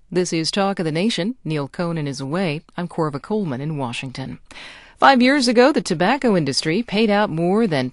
This is Talk of the Nation. Neil Conan is away. I'm Corva Coleman in Washington. 5 years ago, the tobacco industry paid out more than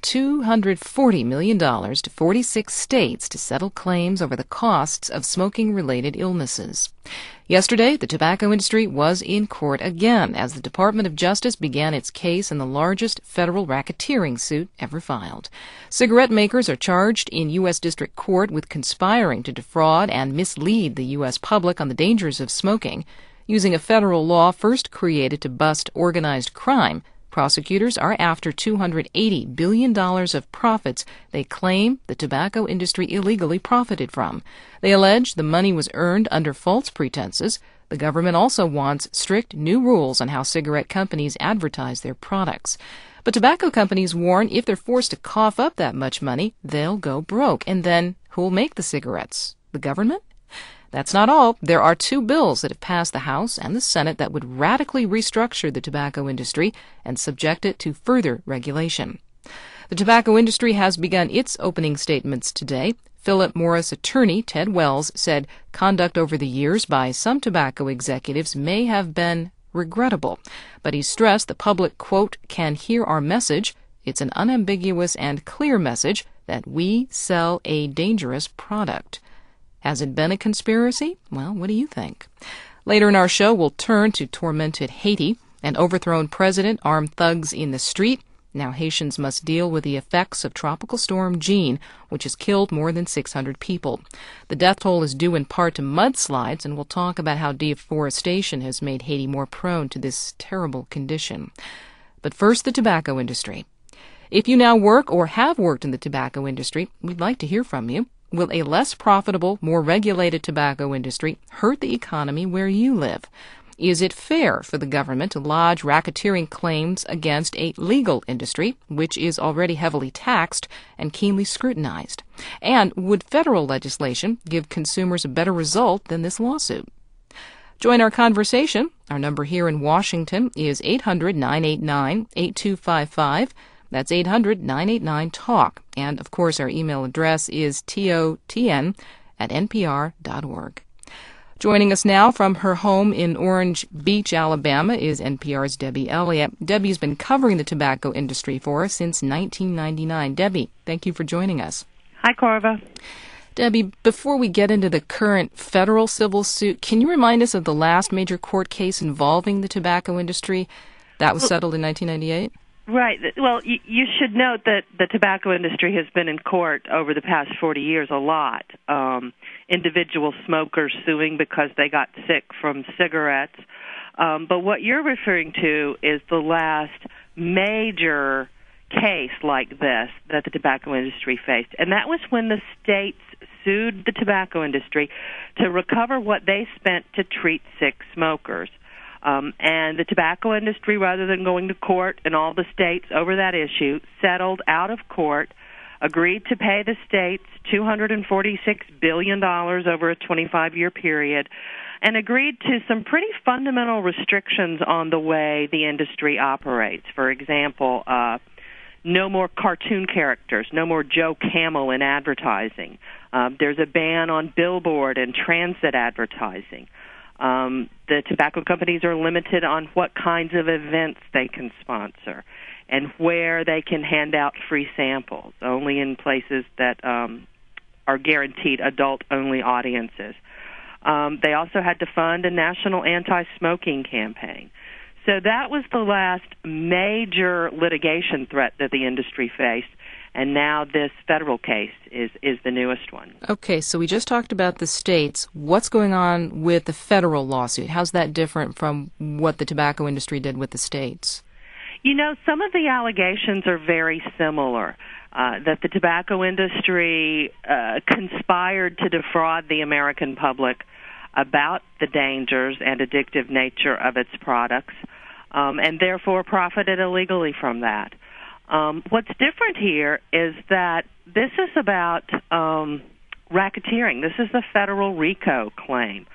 $240 million to 46 states to settle claims over the costs of smoking-related illnesses. Yesterday, the tobacco industry was in court again as the Department of Justice began its case in the largest federal racketeering suit ever filed. Cigarette makers are charged in U.S. District Court with conspiring to defraud and mislead the U.S. public on the dangers of smoking. Using a federal law first created to bust organized crime, prosecutors are after $280 billion of profits they claim the tobacco industry illegally profited from. They allege the money was earned under false pretenses. The government also wants strict new rules on how cigarette companies advertise their products. But tobacco companies warn if they're forced to cough up that much money, they'll go broke. And then who'll make the cigarettes? The government? That's not all. There are 2 bills that have passed the House and the Senate that would radically restructure the tobacco industry and subject it to further regulation. The tobacco industry has begun its opening statements today. Philip Morris attorney Ted Wells said conduct over the years by some tobacco executives may have been regrettable, but he stressed the public, quote, can hear our message. It's an unambiguous and clear message that we sell a dangerous product. Has it been a conspiracy? Well, what do you think? Later in our show, we'll turn to tormented Haiti. An overthrown president, armed thugs in the street. Now Haitians must deal with the effects of Tropical Storm Jeanne, which has killed more than 600 people. The death toll is due in part to mudslides, and we'll talk about how deforestation has made Haiti more prone to this terrible condition. But first, the tobacco industry. If you now work or have worked in the tobacco industry, we'd like to hear from you. Will a less profitable, more regulated tobacco industry hurt the economy where you live? Is it fair for the government to lodge racketeering claims against a legal industry, which is already heavily taxed and keenly scrutinized? And would federal legislation give consumers a better result than this lawsuit? Join our conversation. Our number here in Washington is 800-989-8255. That's 800-989-TALK. And, of course, our email address is totn@npr.org. Joining us now from her home in Orange Beach, Alabama, is NPR's Debbie Elliott. Debbie's been covering the tobacco industry for us since 1999. Debbie, thank you for joining us. Hi, Corva. Debbie, before we get into the current federal civil suit, can you remind us of the last major court case involving the tobacco industry that was settled in 1998? Right. Well, you should note that the tobacco industry has been in court over the past 40 years a lot. Individual smokers suing because they got sick from cigarettes. But what you're referring to is the last major case like this that the tobacco industry faced. And that was when the states sued the tobacco industry to recover what they spent to treat sick smokers. And the tobacco industry, rather than going to court in all the states over that issue, settled out of court, agreed to pay the states $246 billion over a 25-year period, and agreed to some pretty fundamental restrictions on the way the industry operates. For example, no more cartoon characters, no more Joe Camel in advertising. There's a ban on billboard and transit advertising. The tobacco companies are limited on what kinds of events they can sponsor and where they can hand out free samples, only in places that are guaranteed adult-only audiences. They also had to fund a national anti-smoking campaign. So that was the last major litigation threat that the industry faced. And now this federal case is the newest one. Okay, so we just talked about the states. What's going on with the federal lawsuit? How's that different from what the tobacco industry did with the states? You know, some of the allegations are very similar, that the tobacco industry conspired to defraud the American public about the dangers and addictive nature of its products, and therefore profited illegally from that. What's different here is that this is about racketeering. This is the federal RICO claim.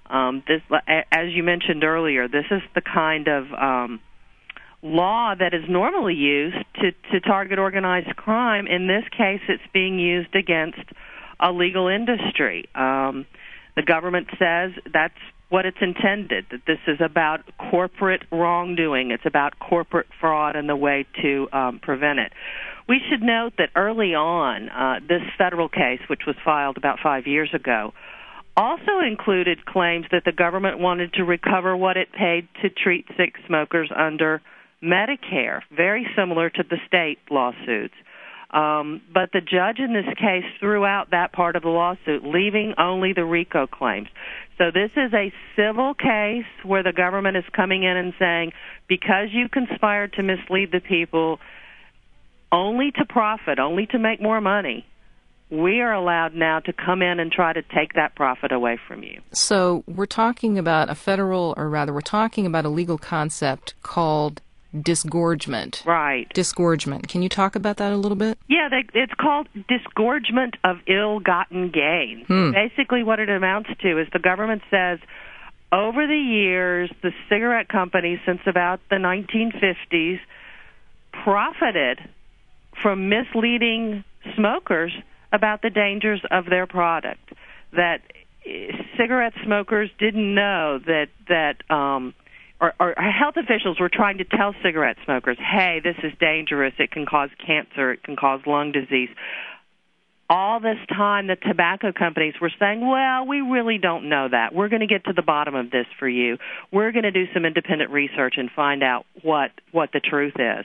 As you mentioned earlier, this is the kind of law that is normally used to target organized crime. In this case, it's being used against a legal industry. The government says that's what it's intended, that this is about corporate wrongdoing. It's about corporate fraud and the way to prevent it. We should note that early on, this federal case, which was filed about 5 years ago, also included claims that the government wanted to recover what it paid to treat sick smokers under Medicare, very similar to the state lawsuits. But the judge in this case threw out that part of the lawsuit, leaving only the RICO claims. So this is a civil case where the government is coming in and saying, because you conspired to mislead the people only to profit, only to make more money, we are allowed now to come in and try to take that profit away from you. So we're talking about we're talking about a legal concept called disgorgement. Right. Disgorgement. Can you talk about that a little bit? Yeah, it's called disgorgement of ill-gotten gains. Basically what it amounts to is the government says, over the years, the cigarette companies, since about the 1950s, profited from misleading smokers about the dangers of their product. That cigarette smokers didn't know that or health officials were trying to tell cigarette smokers, hey, this is dangerous, it can cause cancer, it can cause lung disease. All this time, the tobacco companies were saying, well, we really don't know that. We're going to get to the bottom of this for you. We're going to do some independent research and find out what the truth is.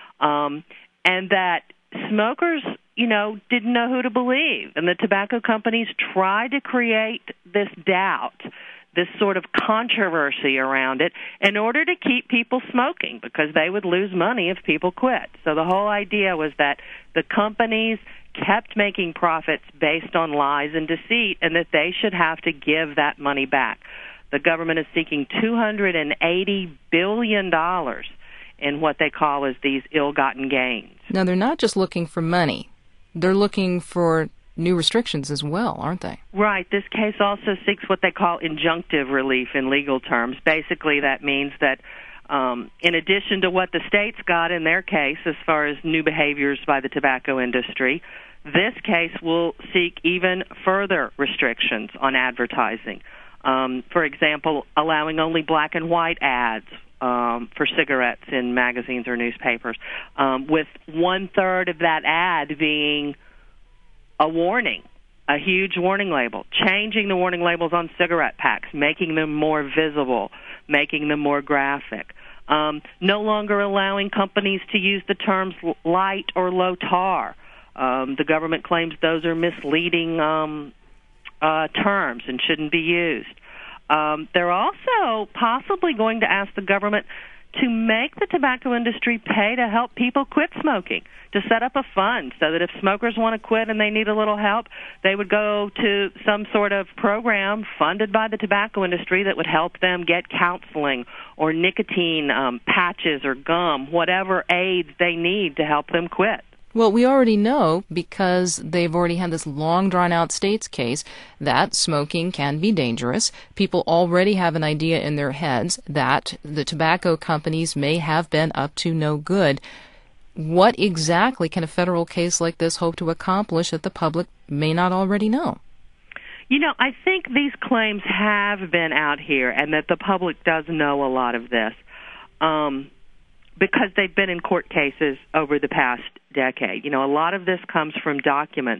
And that smokers, didn't know who to believe. And the tobacco companies tried to create this doubt, this sort of controversy around it in order to keep people smoking because they would lose money if people quit. So the whole idea was that the companies kept making profits based on lies and deceit and that they should have to give that money back. The government is seeking $280 billion in what they call as these ill-gotten gains. Now, they're not just looking for money. They're looking for new restrictions as well, aren't they? Right. This case also seeks what they call injunctive relief in legal terms. Basically, that means that in addition to what the states got in their case as far as new behaviors by the tobacco industry, this case will seek even further restrictions on advertising. For example, allowing only black and white ads for cigarettes in magazines or newspapers, with 1/3 of that ad being a warning, a huge warning label, changing the warning labels on cigarette packs, making them more visible, making them more graphic. No longer allowing companies to use the terms light or low tar. The government claims those are misleading terms and shouldn't be used. They're also possibly going to ask the government to make the tobacco industry pay to help people quit smoking, to set up a fund so that if smokers want to quit and they need a little help, they would go to some sort of program funded by the tobacco industry that would help them get counseling or nicotine patches or gum, whatever aids they need to help them quit. Well, we already know, because they've already had this long, drawn-out states case, that smoking can be dangerous. People already have an idea in their heads that the tobacco companies may have been up to no good. What exactly can a federal case like this hope to accomplish that the public may not already know? I think these claims have been out here and that the public does know a lot of this. Because they've been in court cases over the past decade. A lot of this comes from documents,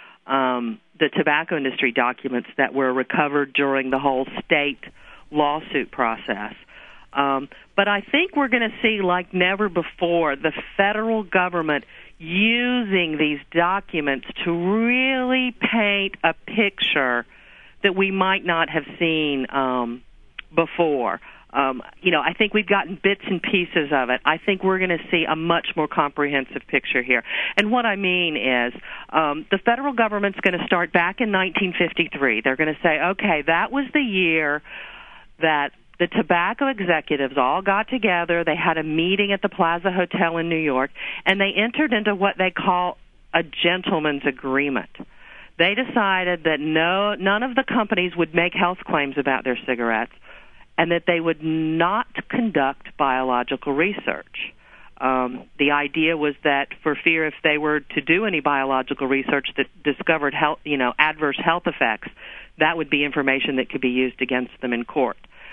the tobacco industry documents that were recovered during the whole state lawsuit process. But I think we're going to see, like never before, the federal government using these documents to really paint a picture that we might not have seen before. I think we've gotten bits and pieces of it. I think we're going to see a much more comprehensive picture here. And what I mean is the federal government's going to start back in 1953. They're going to say, okay, that was the year that the tobacco executives all got together. They had a meeting at the Plaza Hotel in New York, and they entered into what they call a gentleman's agreement. They decided that none of the companies would make health claims about their cigarettes, and that they would not conduct biological research. The idea was that for fear if they were to do any biological research that discovered adverse health effects, that would be information that could be used against them in court.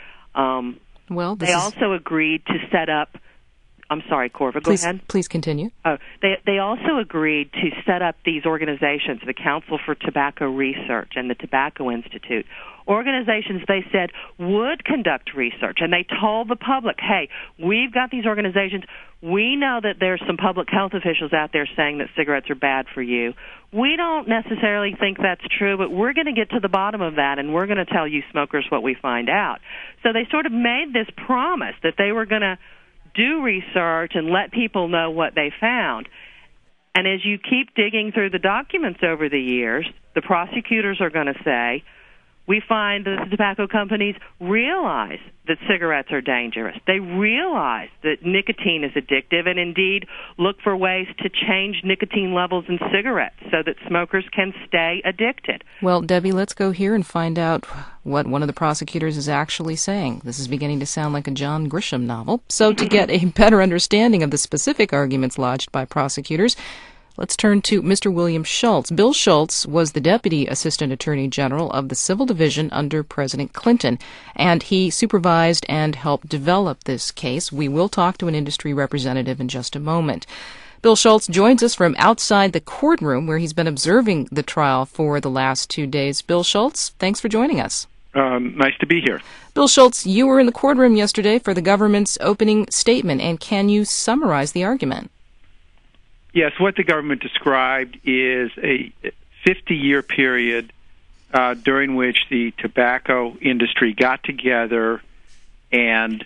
They also agreed to set up. I'm sorry, Corva, go ahead. Please continue. They also agreed to set up these organizations, the Council for Tobacco Research and the Tobacco Institute, organizations they said would conduct research. And they told the public, hey, we've got these organizations. We know that there's some public health officials out there saying that cigarettes are bad for you. We don't necessarily think that's true, but we're going to get to the bottom of that, and we're going to tell you smokers what we find out. So they sort of made this promise that they were going to do research and let people know what they found. And as you keep digging through the documents over the years, the prosecutors are going to say, we find that the tobacco companies realize that cigarettes are dangerous. They realize that nicotine is addictive and indeed look for ways to change nicotine levels in cigarettes so that smokers can stay addicted. Well, Debbie, let's go here and find out what one of the prosecutors is actually saying. This is beginning to sound like a John Grisham novel. So to get a better understanding of the specific arguments lodged by prosecutors, let's turn to Mr. William Schultz. Bill Schultz was the Deputy Assistant Attorney General of the Civil Division under President Clinton, and he supervised and helped develop this case. We will talk to an industry representative in just a moment. Bill Schultz joins us from outside the courtroom where he's been observing the trial for the last 2 days. Bill Schultz, thanks for joining us. Nice to be here. Bill Schultz, you were in the courtroom yesterday for the government's opening statement, and can you summarize the argument? Yes, what the government described is a 50-year period during which the tobacco industry got together and,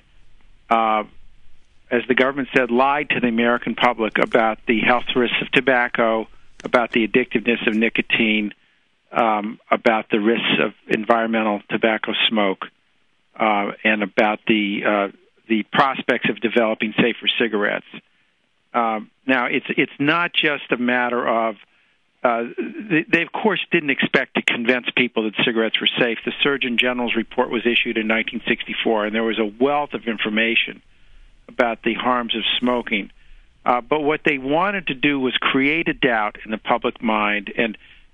as the government said, lied to the American public about the health risks of tobacco, about the addictiveness of nicotine, about the risks of environmental tobacco smoke, and about the prospects of developing safer cigarettes. Now, it's not just a matter of they of course didn't expect to convince people that cigarettes were safe. The Surgeon General's report was issued in 1964, and there was a wealth of information about the harms of smoking. But what they wanted to do was create a doubt in the public mind and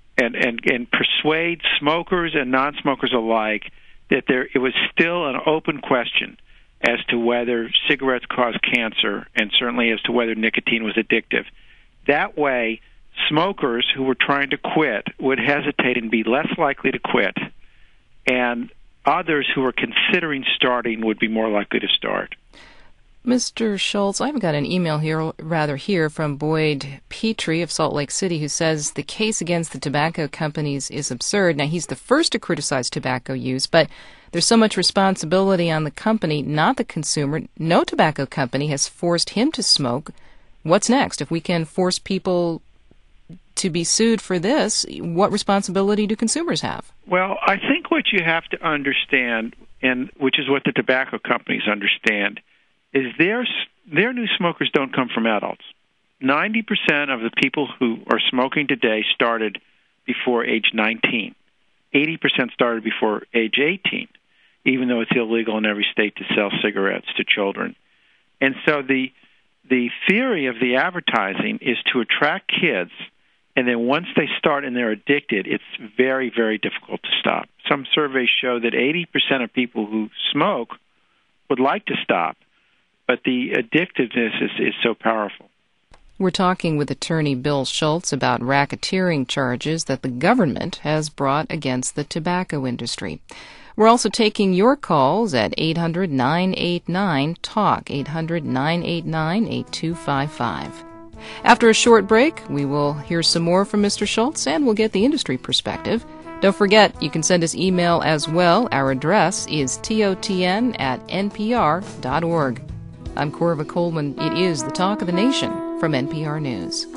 persuade smokers and non-smokers alike that it was still an open question as to whether cigarettes cause cancer, and certainly as to whether nicotine was addictive. That way, smokers who were trying to quit would hesitate and be less likely to quit, and others who were considering starting would be more likely to start. Mr. Schultz, I've got an email here from Boyd Petrie of Salt Lake City, who says the case against the tobacco companies is absurd. Now, he's the first to criticize tobacco use, but there's so much responsibility on the company, not the consumer. No tobacco company has forced him to smoke. What's next? If we can force people to be sued for this, what responsibility do consumers have? Well, I think what you have to understand, and which is what the tobacco companies understand, is their new smokers don't come from adults. 90% of the people who are smoking today started before age 19. 80% started before age 18, even though it's illegal in every state to sell cigarettes to children. And so the theory of the advertising is to attract kids, and then once they start and they're addicted, it's very, very difficult to stop. Some surveys show that 80% of people who smoke would like to stop, but the addictiveness is so powerful. We're talking with attorney Bill Schultz about racketeering charges that the government has brought against the tobacco industry. We're also taking your calls at 800-989-TALK, 800-989-8255. After a short break, we will hear some more from Mr. Schultz, and we'll get the industry perspective. Don't forget, you can send us email as well. Our address is totn@npr.org. I'm Corva Coleman. It is the Talk of the Nation from NPR News.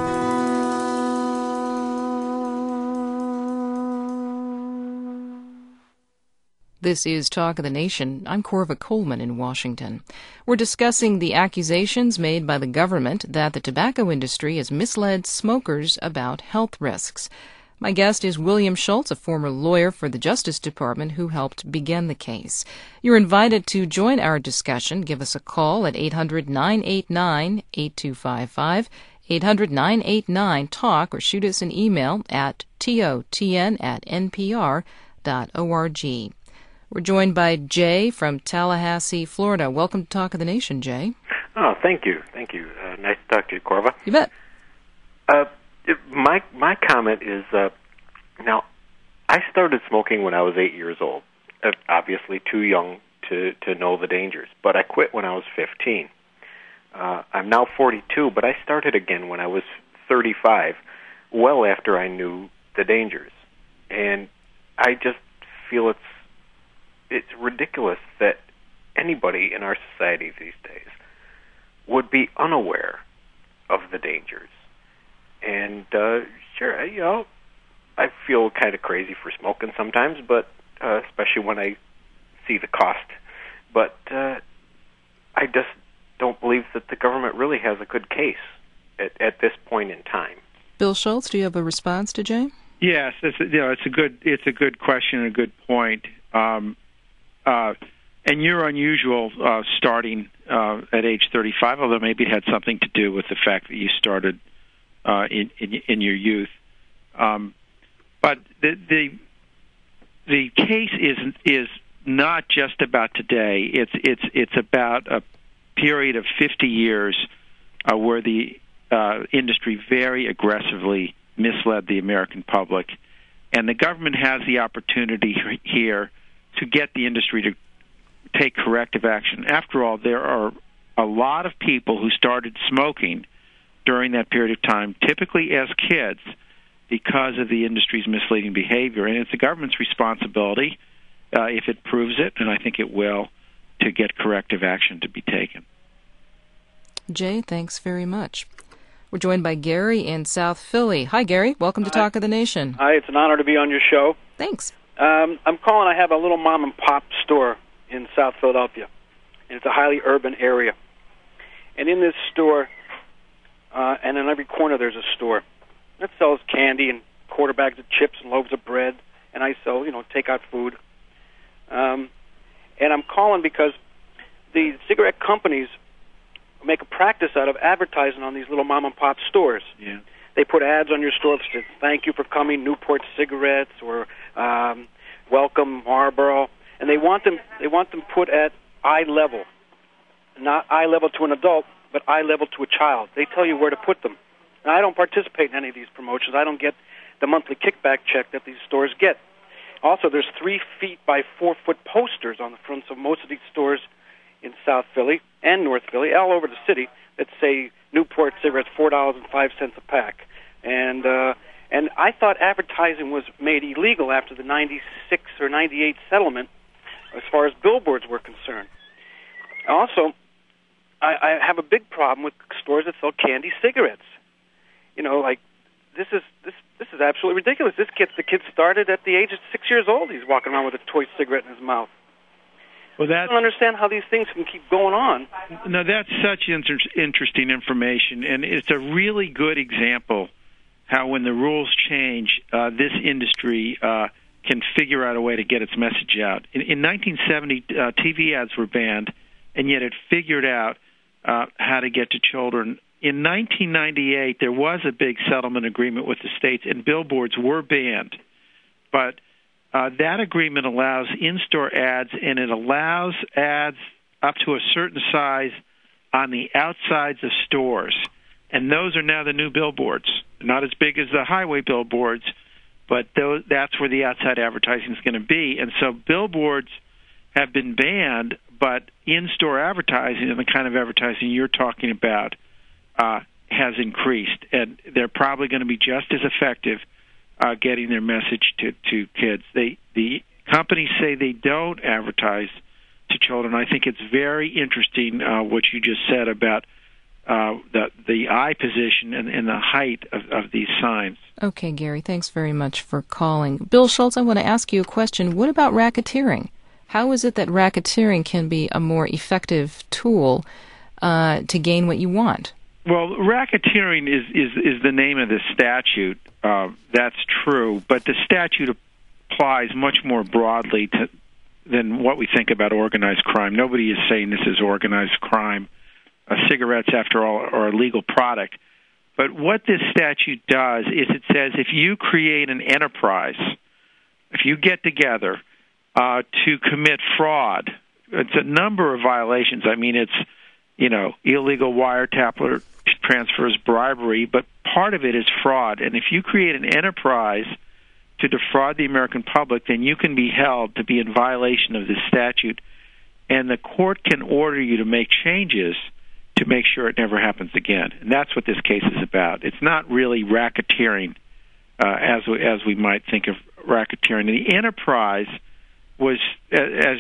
This is Talk of the Nation. I'm Corva Coleman in Washington. We're discussing the accusations made by the government that the tobacco industry has misled smokers about health risks. My guest is William Schultz, a former lawyer for the Justice Department who helped begin the case. You're invited to join our discussion. Give us a call at 800-989-8255, 800-989-TALK, or shoot us an email at totn@npr.org. We're joined by Jay from Tallahassee, Florida. Welcome to Talk of the Nation, Jay. Oh, thank you. Thank you. Nice to talk to you, Corva. You bet. My comment is, now, I started smoking when I was 8 years old. Obviously too young to know the dangers, but I quit when I was 15. I'm now 42, but I started again when I was 35, well after I knew the dangers. And I just feel it's ridiculous that anybody in our society these days would be unaware of the dangers. And sure, I feel kind of crazy for smoking sometimes, but especially when I see the cost. But I just don't believe that the government really has a good case at this point in time. Bill Schultz, do you have a response to Jay? Yes, it's a good question and a good point. And you're unusual starting at age 35, although maybe it had something to do with the fact that you started in your youth. But the case is not just about today. It's about a period of 50 years where the industry very aggressively misled the American public, and the government has the opportunity here to get the industry to take corrective action. After all, there are a lot of people who started smoking during that period of time, typically as kids, because of the industry's misleading behavior. And it's the government's responsibility, if it proves it, and I think it will, to get corrective action to be taken. Jay, thanks very much. We're joined by Gary in South Philly. Hi, Gary. Welcome to Talk of the Nation. Hi, it's an honor to be on your show. Thanks. I'm calling. I have a little mom-and-pop store in South Philadelphia, and it's a highly urban area. And in this store, and in every corner there's a store that sells candy and quarter bags of chips and loaves of bread, and I sell, take-out food. And I'm calling because the cigarette companies make a practice out of advertising on these little mom-and-pop stores. Yeah. They put ads on your store that says, "Thank you for coming, Newport Cigarettes," or "Welcome, Marlboro," and they want them put at eye level, not eye level to an adult, but eye level to a child. They tell you where to put them. And I don't participate in any of these promotions. I don't get the monthly kickback check that these stores get. Also, there's 3 feet by 4 foot posters on the fronts of most of these stores in South Philly and North Philly, all over the city, that say Newport cigarettes, $4.05 a pack. And I thought advertising was made illegal after the 96 or 98 settlement as far as billboards were concerned. Also, I have a big problem with stores that sell candy cigarettes. This is absolutely ridiculous. The kid started at the age of 6 years old. He's walking around with a toy cigarette in his mouth. Well, I don't understand how these things can keep going on. No, that's such interesting information, and it's a really good example how when the rules change, this industry can figure out a way to get its message out. In 1970, TV ads were banned, and yet it figured out how to get to children. In 1998, there was a big settlement agreement with the states, and billboards were banned. But that agreement allows in-store ads, and it allows ads up to a certain size on the outsides of stores. And those are now the new billboards. Not as big as the highway billboards, but that's where the outside advertising is going to be. And so billboards have been banned, but in-store advertising and the kind of advertising you're talking about has increased. And they're probably going to be just as effective getting their message to kids. The companies say they don't advertise to children. I think it's very interesting what you just said about the eye position and the height of these signs. Okay, Gary, thanks very much for calling. Bill Schultz, I want to ask you a question. What about racketeering? How is it that racketeering can be a more effective tool to gain what you want? Well, racketeering is the name of the statute. That's true, but the statute applies much more broadly than what we think about organized crime. Nobody is saying this is organized crime. Cigarettes, after all, are a legal product. But what this statute does is it says if you create an enterprise, if you get together to commit fraud, it's a number of violations. I mean, it's, illegal wiretap transfers, bribery, but part of it is fraud. And if you create an enterprise to defraud the American public, then you can be held to be in violation of this statute, and the court can order you to make changes to make sure it never happens again. And that's what this case is about. It's not really racketeering as we might think of racketeering. And the enterprise was, as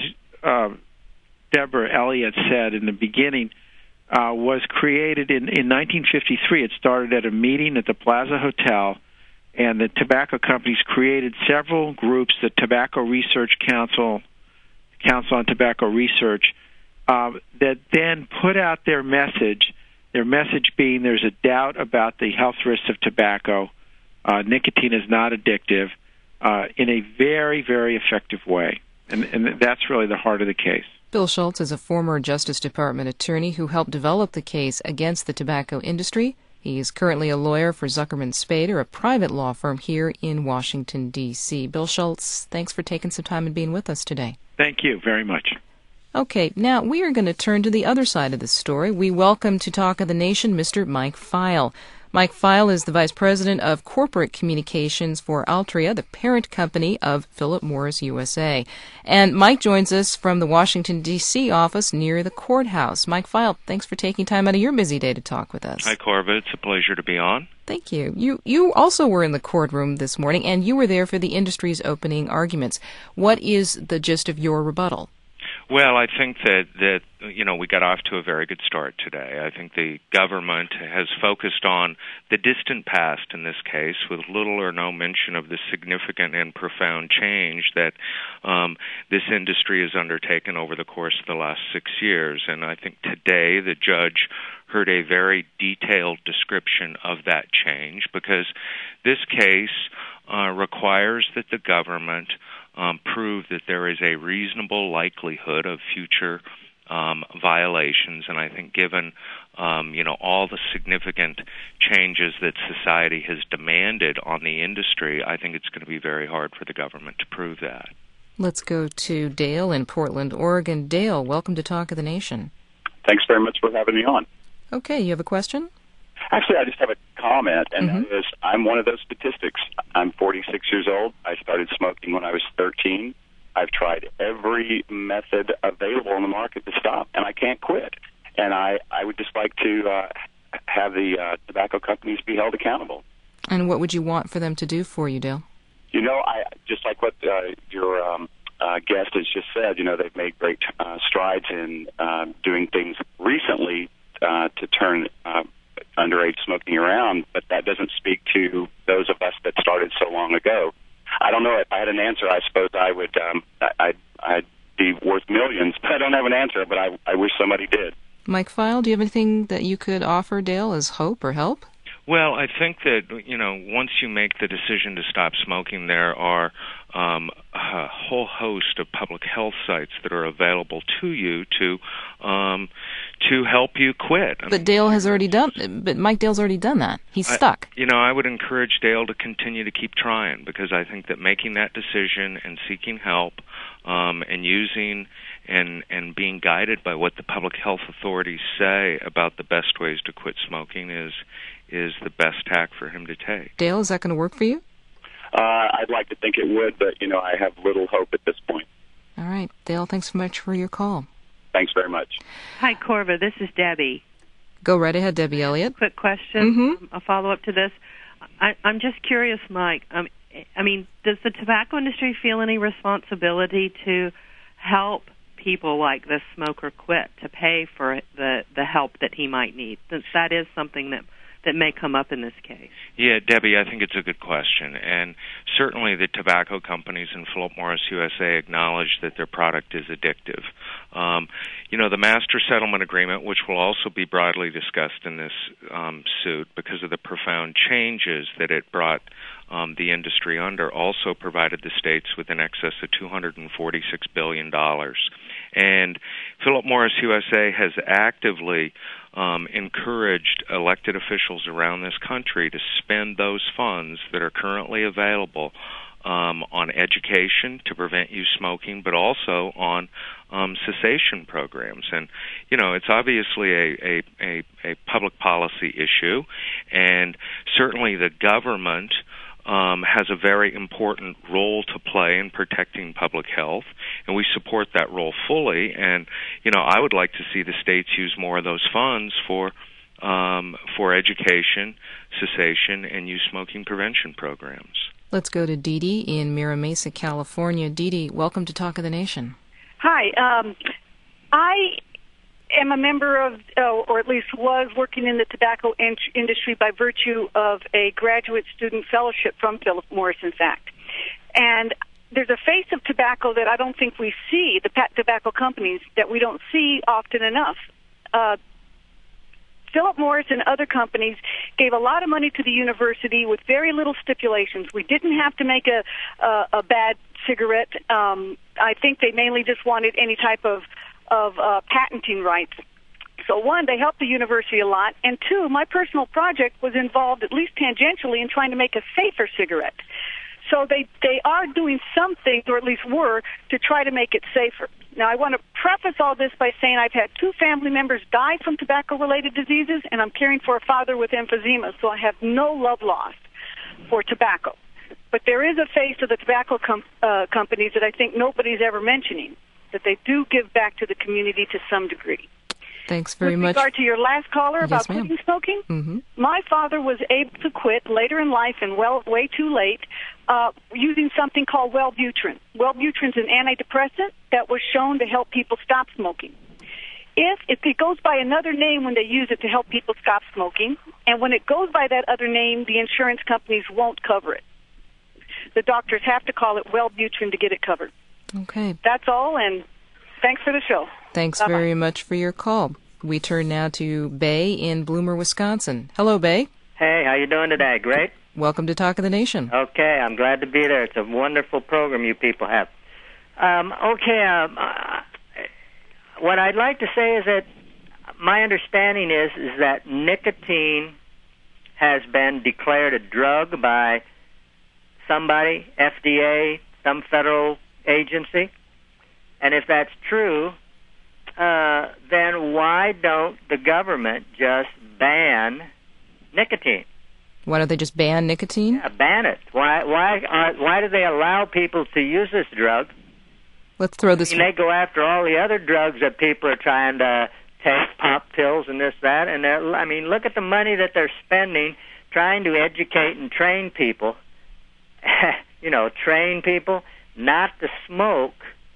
Deborah Elliott said in the beginning, was created in 1953. It started at a meeting at the Plaza Hotel, and the tobacco companies created several groups, the Tobacco Research Council, Council on Tobacco Research, that then put out their message being there's a doubt about the health risks of tobacco, nicotine is not addictive, in a very, very effective way. And that's really the heart of the case. Bill Schultz is a former Justice Department attorney who helped develop the case against the tobacco industry. He is currently a lawyer for Zuckerman Spader, a private law firm here in Washington, D.C. Bill Schultz, thanks for taking some time and being with us today. Thank you very much. Okay, now we are going to turn to the other side of the story. We welcome to Talk of the Nation Mr. Mike Feil. Mike Feil is the Vice President of Corporate Communications for Altria, the parent company of Philip Morris USA. And Mike joins us from the Washington, D.C. office near the courthouse. Mike Feil, thanks for taking time out of your busy day to talk with us. Hi, Corva. It's a pleasure to be on. Thank you. You also were in the courtroom this morning, and you were there for the industry's opening arguments. What is the gist of your rebuttal? Well, I think that we got off to a very good start today. I think the government has focused on the distant past in this case, with little or no mention of the significant and profound change that this industry has undertaken over the course of the last 6 years. And I think today the judge heard a very detailed description of that change, because this case requires that the government prove that there is a reasonable likelihood of future violations. And I think given, all the significant changes that society has demanded on the industry, I think it's going to be very hard for the government to prove that. Let's go to Dale in Portland, Oregon. Dale, welcome to Talk of the Nation. Thanks very much for having me on. Okay, you have a question? Actually, I just have a comment, and that is, I'm one of those statistics. I'm 46 years old. I started smoking when I was 13. I've tried every method available on the market to stop, and I can't quit. And I would just like to have the tobacco companies be held accountable. And what would you want for them to do for you, Dale? I just like what your guest has just said. They've made great strides in doing things recently to turn underage smoking around, but that doesn't speak to those of us that started so long ago. I don't know. If I had an answer, I suppose I would. I'd be worth millions, but I don't have an answer. But I wish somebody did. Mike Feil, do you have anything that you could offer Dale as hope or help? Well, I think that, once you make the decision to stop smoking, there are a whole host of public health sites that are available to you to help you quit. But Mike Dale's already done that. He's stuck. I would encourage Dale to continue to keep trying, because I think that making that decision and seeking help and using and being guided by what the public health authorities say about the best ways to quit smoking is the best tack for him to take. Dale, is that going to work for you? I'd like to think it would, but, I have little hope at this point. All right. Dale, thanks so much for your call. Thanks very much. Hi, Corva. This is Debbie. Go right ahead, Debbie Elliott. Quick question, a follow-up to this. I'm just curious, Mike. Does the tobacco industry feel any responsibility to help people like this smoker quit, to pay for the help that he might need, since that is something that may come up in this case? Yeah, Debbie, I think it's a good question. And certainly the tobacco companies and Philip Morris USA acknowledge that their product is addictive. The master settlement agreement, which will also be broadly discussed in this suit because of the profound changes that it brought the industry under, also provided the states with an excess of $246 billion. And Philip Morris USA has actively encouraged elected officials around this country to spend those funds that are currently available on education to prevent youth smoking, but also on cessation programs. And, it's obviously a public policy issue, and certainly the government has a very important role to play in protecting public health, and we support that role fully. And, I would like to see the states use more of those funds for education, cessation, and youth smoking prevention programs. Let's go to Dee Dee in Mira Mesa, California. Dee Dee, welcome to Talk of the Nation. Hi. I am a member of, or at least was working in the tobacco industry by virtue of a graduate student fellowship from Philip Morris, in fact. And there's a face of tobacco that I don't think we see, the tobacco companies, that we don't see often enough. Philip Morris and other companies gave a lot of money to the university with very little stipulations. We didn't have to make a bad cigarette. I think they mainly just wanted any type of patenting rights. So one, they helped the university a lot, and two, my personal project was involved, at least tangentially, in trying to make a safer cigarette. So they are doing something, or at least were, to try to make it safer. Now, I want to preface all this by saying I've had 2 family members die from tobacco-related diseases, and I'm caring for a father with emphysema, so I have no love lost for tobacco. But there is a face of the tobacco companies that I think nobody's ever mentioning, that they do give back to the community to some degree. Thanks very much. With regard to your last caller about ma'am. quitting smoking, my father was able to quit later in life and way too late using something called Wellbutrin. Wellbutrin's an antidepressant that was shown to help people stop smoking. If it goes by another name when they use it to help people stop smoking, and when it goes by that other name, the insurance companies won't cover it. The doctors have to call it Wellbutrin to get it covered. Okay. That's all, and thanks for the show. Thanks Bye-bye. very much for your call. We turn now to Bay in Bloomer, Wisconsin. Hello, Bay. Hey, how you doing today? Great? Welcome to Talk of the Nation. Okay, I'm glad to be there. It's a wonderful program you people have. What I'd like to say is that my understanding is that nicotine has been declared a drug by somebody, FDA, some federal agency. And if that's true, then why don't the government just ban nicotine? Why don't they just ban nicotine? Yeah, ban it. Why do they allow people to use this drug? Let's throw this. And they go after all the other drugs that people are trying to take, pop pills and this, that. And look at the money that they're spending trying to educate and train people. Train people not to smoke,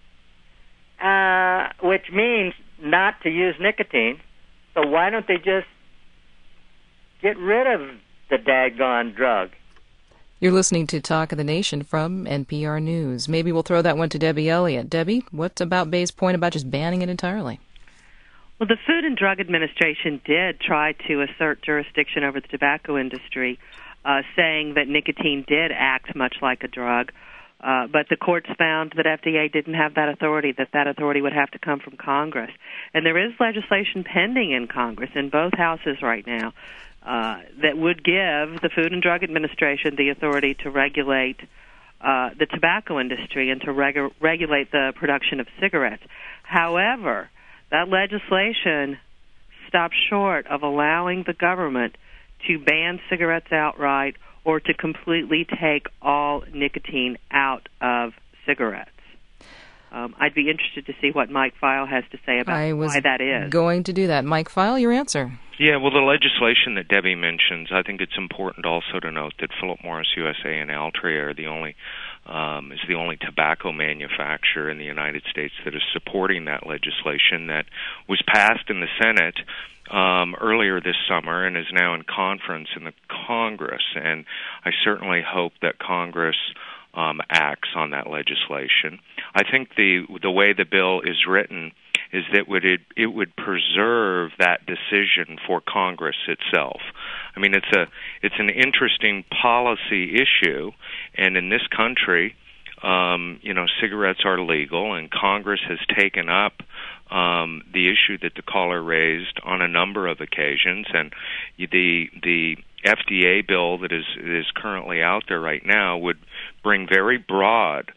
which means not to use nicotine. So why don't they just get rid of the daggone drug? You're listening to Talk of the Nation from NPR News. Maybe we'll throw that one to Debbie Elliott. Debbie, what about Bay's point about just banning it entirely? Well, the Food and Drug Administration did try to assert jurisdiction over the tobacco industry, saying that nicotine did act much like a drug. But the courts found that FDA didn't have that authority, that authority would have to come from Congress. And there is legislation pending in Congress, in both houses right now, that would give the Food and Drug Administration the authority to regulate the tobacco industry and to regulate the production of cigarettes. However, that legislation stops short of allowing the government to ban cigarettes outright or to completely take all nicotine out of cigarettes. I'd be interested to see what Mike File has to say about why that is. I was going to do that. Mike File, your answer. Yeah, well, the legislation that Debbie mentions, I think it's important also to note that Philip Morris USA and Altria are the only tobacco manufacturer in the United States that is supporting that legislation that was passed in the Senate earlier this summer and is now in conference in the Congress. And I certainly hope that Congress acts on that legislation. I think the way the bill is written is that it would preserve that decision for Congress itself. I mean, it's an interesting policy issue, and in this country, cigarettes are legal, and Congress has taken up the issue that the caller raised on a number of occasions, and the FDA bill that is currently out there right now would bring very broad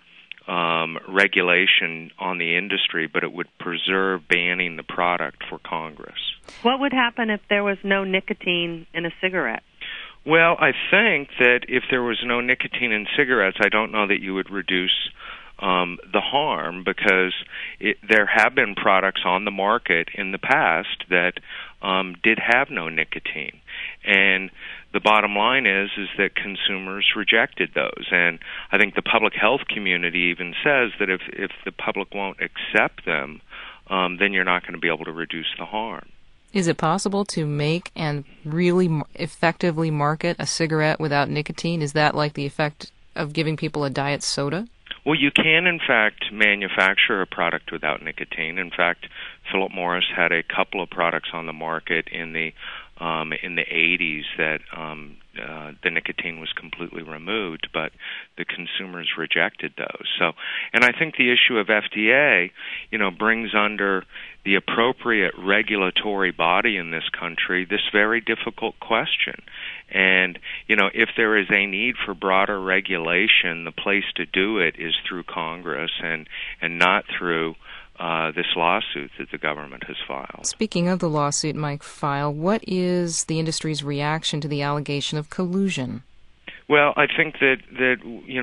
regulation on the industry, but it would preserve banning the product for Congress. What would happen if there was no nicotine in a cigarette? Well, I think that if there was no nicotine in cigarettes, I don't know that you would reduce the harm, because there have been products on the market in the past that did have no nicotine. And the bottom line is that consumers rejected those. And I think the public health community even says that if the public won't accept them, then you're not going to be able to reduce the harm. Is it possible to make and really effectively market a cigarette without nicotine? Is that like the effect of giving people a diet soda? Well, you can, in fact, manufacture a product without nicotine. In fact, Philip Morris had a couple of products on the market in the 80s that the nicotine was completely removed, but the consumers rejected those. So, and I think the issue of FDA, brings under the appropriate regulatory body in this country this very difficult question. And, if there is a need for broader regulation, the place to do it is through Congress and not through this lawsuit that the government has filed. Speaking of the lawsuit Mike filed, what is the industry's reaction to the allegation of collusion? Well, I think that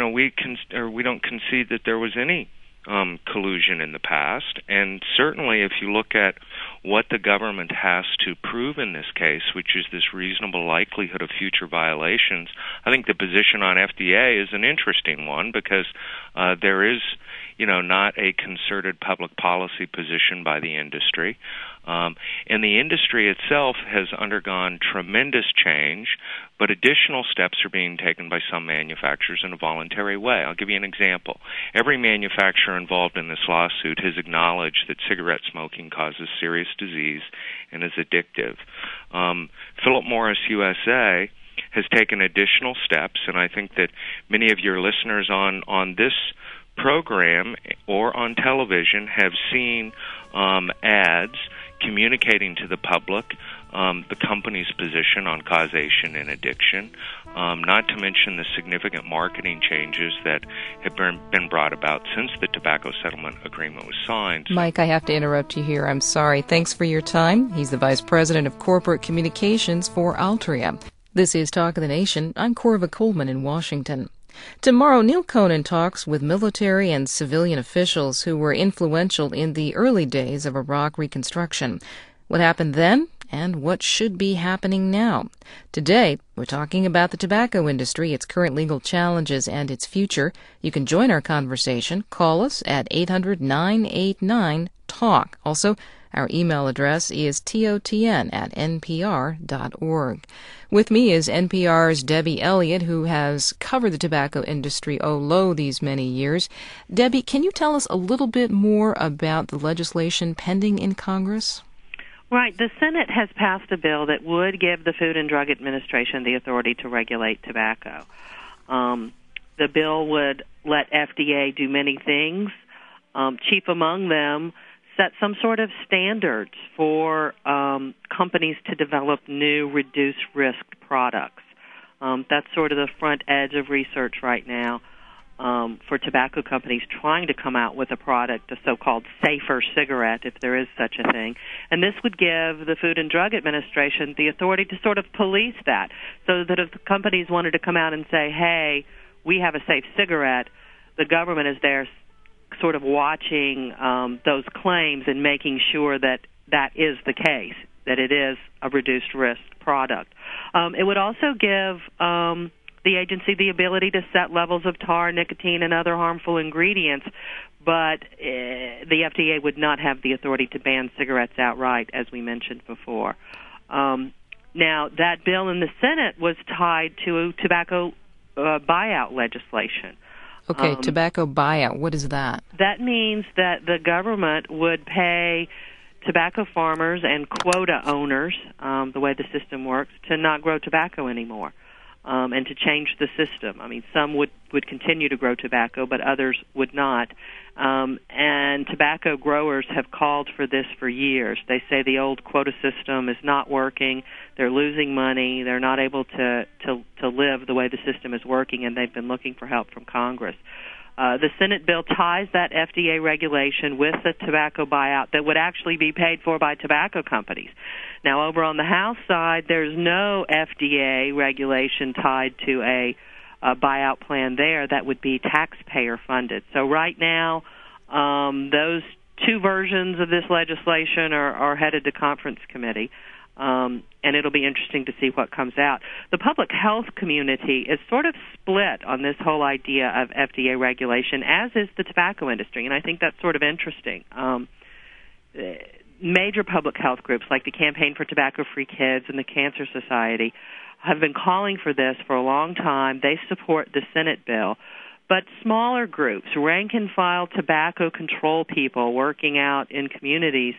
we don't concede that there was any collusion in the past, and certainly if you look at what the government has to prove in this case, which is this reasonable likelihood of future violations, I think the position on FDA is an interesting one, because there is not a concerted public policy position by the industry. And the industry itself has undergone tremendous change, but additional steps are being taken by some manufacturers in a voluntary way. I'll give you an example. Every manufacturer involved in this lawsuit has acknowledged that cigarette smoking causes serious disease and is addictive. Philip Morris USA has taken additional steps, and I think that many of your listeners on this program or on television have seen ads communicating to the public the company's position on causation and addiction, not to mention the significant marketing changes that have been brought about since the tobacco settlement agreement was signed. Mike, I have to interrupt you here. I'm sorry. Thanks for your time. He's the Vice President of Corporate Communications for Altria. This is Talk of the Nation. I'm Corva Coleman in Washington. Tomorrow, Neil Conan talks with military and civilian officials who were influential in the early days of Iraq reconstruction. What happened then, and what should be happening now? Today, we're talking about the tobacco industry, its current legal challenges, and its future. You can join our conversation. Call us at 800-989-TALK. Also, our email address is totn@npr.org. With me is NPR's Debbie Elliott, who has covered the tobacco industry these many years. Debbie, can you tell us a little bit more about the legislation pending in Congress? Right. The Senate has passed a bill that would give the Food and Drug Administration the authority to regulate tobacco. The bill would let FDA do many things, chief among them set some sort of standards for companies to develop new reduced-risk products. That's sort of the front edge of research right now for tobacco companies trying to come out with a product, a so-called safer cigarette, if there is such a thing. And this would give the Food and Drug Administration the authority to sort of police that, so that if the companies wanted to come out and say, hey, we have a safe cigarette, the government is there sort of watching those claims and making sure that that is the case, that it is a reduced-risk product. It would also give the agency the ability to set levels of tar, nicotine, and other harmful ingredients, but the FDA would not have the authority to ban cigarettes outright, as we mentioned before. Now, that bill in the Senate was tied to tobacco buyout legislation. Okay, tobacco buyout, what is that? That means that the government would pay tobacco farmers and quota owners, the way the system works, to not grow tobacco anymore, and to change the system. I mean, some would continue to grow tobacco, but others would not. And tobacco growers have called for this for years. They say the old quota system is not working. They're losing money. They're not able to live the way the system is working, and they've been looking for help from Congress. The Senate bill ties that FDA regulation with the tobacco buyout that would actually be paid for by tobacco companies. Now, over on the House side, there's no FDA regulation tied to a buyout plan there that would be taxpayer funded. So right now, those two versions of this legislation are headed to conference committee. And it'll be interesting to see what comes out. The public health community is sort of split on this whole idea of FDA regulation, as is the tobacco industry, and I think that's sort of interesting. Major public health groups like the Campaign for Tobacco-Free Kids and the Cancer Society have been calling for this for a long time. They support the Senate bill. But smaller groups, rank-and-file tobacco control people working out in communities,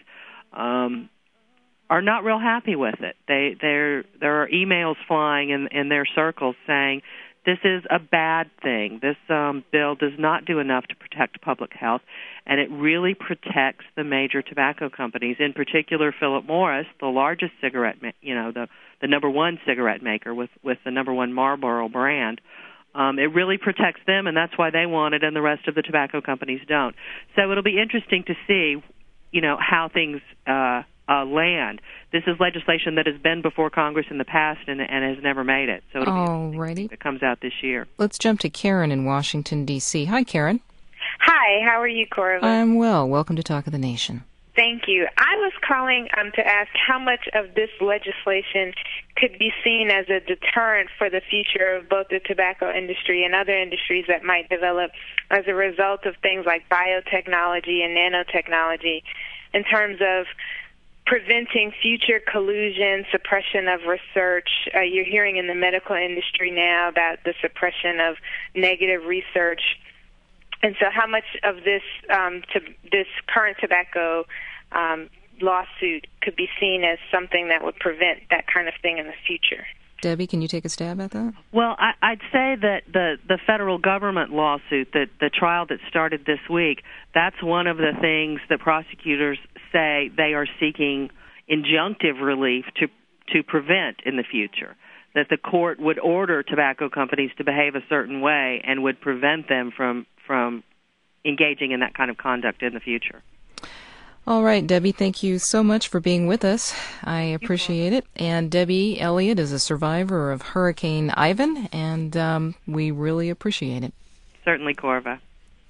are not real happy with it. There are emails flying in their circles saying this is a bad thing. This bill does not do enough to protect public health, and it really protects the major tobacco companies, in particular Philip Morris, the largest cigarette, the number one cigarette maker with the number one Marlboro brand. It really protects them, and that's why they want it, and the rest of the tobacco companies don't. So it'll be interesting to see, how things land. This is legislation that has been before Congress in the past and has never made it. So it'll be interesting if it comes out this year. Let's jump to Karen in Washington, D.C. Hi, Karen. Hi, how are you, Corva? I'm well. Welcome to Talk of the Nation. Thank you. I was calling to ask how much of this legislation could be seen as a deterrent for the future of both the tobacco industry and other industries that might develop as a result of things like biotechnology and nanotechnology, in terms of preventing future collusion, suppression of research. You're hearing in the medical industry now about the suppression of negative research. And so how much of this this current tobacco lawsuit could be seen as something that would prevent that kind of thing in the future? Debbie, can you take a stab at that? Well, I'd say that the federal government lawsuit, the trial that started this week, that's one of the things that prosecutors say they are seeking injunctive relief to prevent in the future, that the court would order tobacco companies to behave a certain way and would prevent them from engaging in that kind of conduct in the future. All right, Debbie, thank you so much for being with us. I appreciate it. And Debbie Elliott is a survivor of Hurricane Ivan, and we really appreciate it. Certainly, Corva.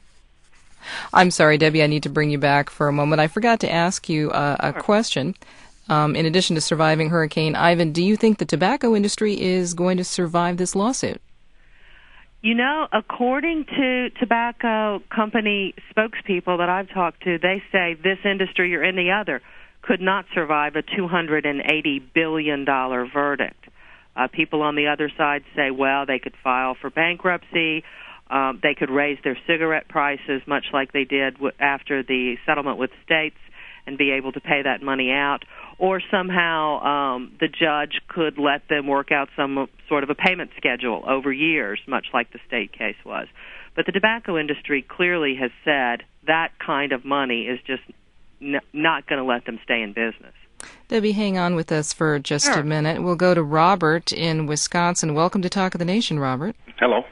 I'm sorry, Debbie, I need to bring you back for a moment. I forgot to ask you a question. In addition to surviving Hurricane Ivan, do you think the tobacco industry is going to survive this lawsuit? According to tobacco company spokespeople that I've talked to, they say this industry or any other could not survive a $280 billion verdict. People on the other side say, well, they could file for bankruptcy. They could raise their cigarette prices, much like they did after the settlement with states, and be able to pay that money out. Or somehow the judge could let them work out some sort of a payment schedule over years, much like the state case was. But the tobacco industry clearly has said that kind of money is just not going to let them stay in business. Debbie, hang on with us for just a minute. We'll go to Robert in Wisconsin. Welcome to Talk of the Nation, Robert. Hello.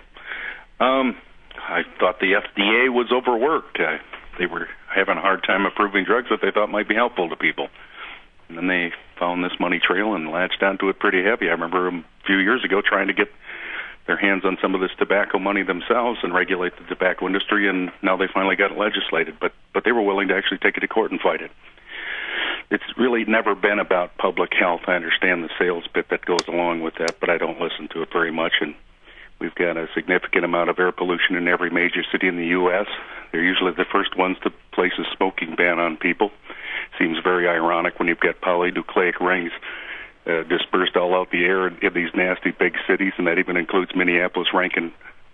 I thought the FDA was overworked. They were having a hard time approving drugs that they thought might be helpful to people. And then they found this money trail and latched onto it pretty heavy. I remember a few years ago trying to get their hands on some of this tobacco money themselves and regulate the tobacco industry, and now they finally got it legislated. But they were willing to actually take it to court and fight it. It's really never been about public health. I understand the sales bit that goes along with that, but I don't listen to it very much. And we've got a significant amount of air pollution in every major city in the U.S. They're usually the first ones to place a smoking ban on people. Seems very ironic when you've got polynucleic rings dispersed all out the air in these nasty big cities, and that even includes Minneapolis ranking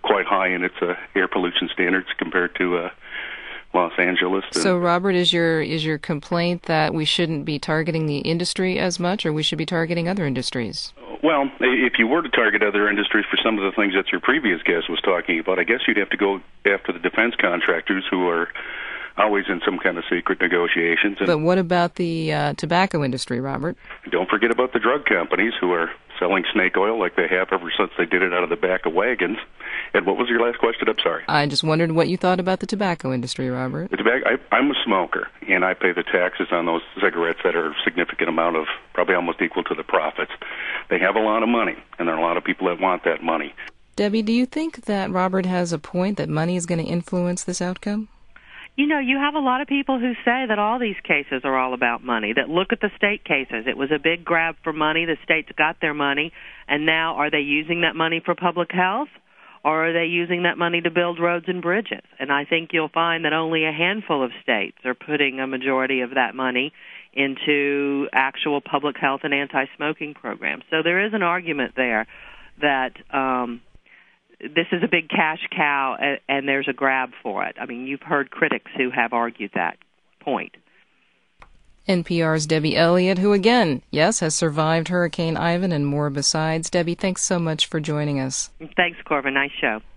quite high in its air pollution standards compared to Los Angeles. So, Robert, is your complaint that we shouldn't be targeting the industry as much, or we should be targeting other industries? Well, if you were to target other industries for some of the things that your previous guest was talking about, I guess you'd have to go after the defense contractors who are always in some kind of secret negotiations. But what about the tobacco industry, Robert? Don't forget about the drug companies who are selling snake oil like they have ever since they did it out of the back of wagons. And what was your last question? I'm sorry. I just wondered what you thought about the tobacco industry, Robert. The I'm a smoker, and I pay the taxes on those cigarettes that are a significant amount of, probably almost equal to the profits. They have a lot of money, and there are a lot of people that want that money. Debbie, do you think that Robert has a point, that money is going to influence this outcome? You know, you have a lot of people who say that all these cases are all about money, that look at the state cases. It was a big grab for money. The states got their money, and now are they using that money for public health, or are they using that money to build roads and bridges? And I think you'll find that only a handful of states are putting a majority of that money into actual public health and anti-smoking programs. So there is an argument there that this is a big cash cow, and there's a grab for it. I mean, you've heard critics who have argued that point. NPR's Debbie Elliott, who again, yes, has survived Hurricane Ivan and more besides. Debbie, thanks so much for joining us. Thanks, Corvin. Nice show.